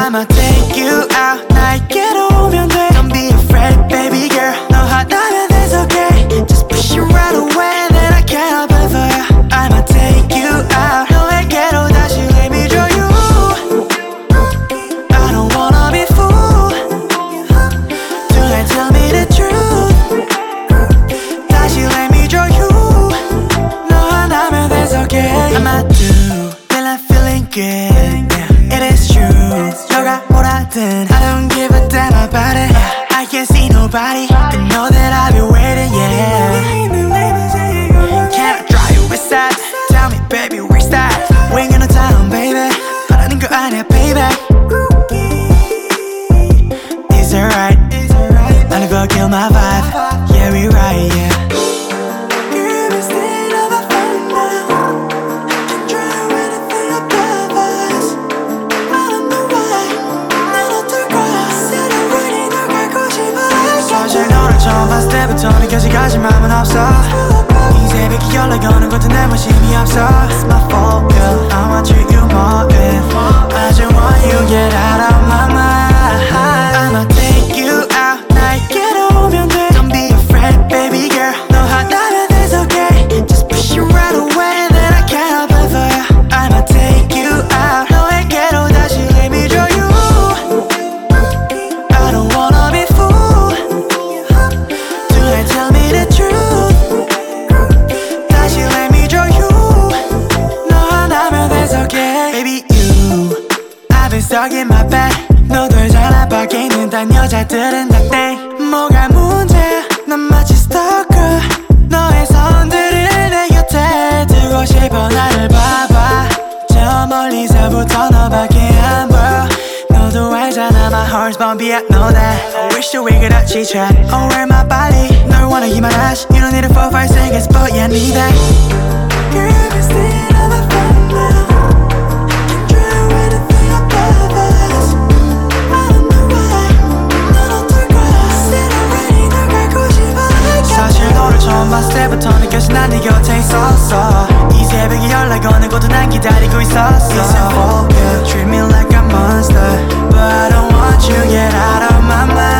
I'ma take you out 나에게로 오면 돼 Don't be afraid baby girl 너 하나면 it's okay Just push it right away Then I can't help it for you I'ma take you out 너에게로 다시 let me draw you I don't wanna be fooled Tonight tell me the truth 다시 let me draw you 너 하나면 it's okay I'ma do till I'm feeling good yeah, It is true 너가 뭐라든 I don't give a damn about it I can't see nobody But know that I've been waiting yeah Can I drive you with that? Tell me baby where's that? We ain't got no time baby 바라는 거 아니야 baby Is it right? I never kill my vibe Yeah we right yeah 처음 봤을 때부터 느껴지까지 맘은 없어 이 새벽에 연락 오는 것도 내 관심이 없어 It's my fault girl I want you more if I just want you get out of my mind I'ma take you out 나에게로 오면 돼 Don't be afraid baby girl 너 하나면 it's okay Just push it right away Then I can't help it for you I'ma take you out 너에게로 다시 let me draw you I don't wanna be fooled Tell me the truth 다시 let me draw you 너 하나면 that's okay Baby you I've been stuck in my bed 너도 알잖아 밖에 있는 딴 여자들은 다 땡 뭐가 문제야 난 마치 stalker 너의 손들을 내 곁에 두고 싶어 나를 봐봐 저 멀리서부터 너밖에 안 보여 너도 알잖아 my heart's bumpy I know that I wish that we could touch each other Oh where my body 널 원해 이만하지 You don't need a 4, 5 seconds but yeah I need that Girl you've been staying on my phone now Can try anything above us I don't know why 넌 어떨 거야 Said already 널 갖고 싶어 like 사실 너를 처음 봤을 때부터 느껴진 난 네 곁에 있었어 이 새벽에 연락 오는 것도 난 기다리고 있었어 It's a fault, yeah. Treat me like a monster But I don't want you get out of my mind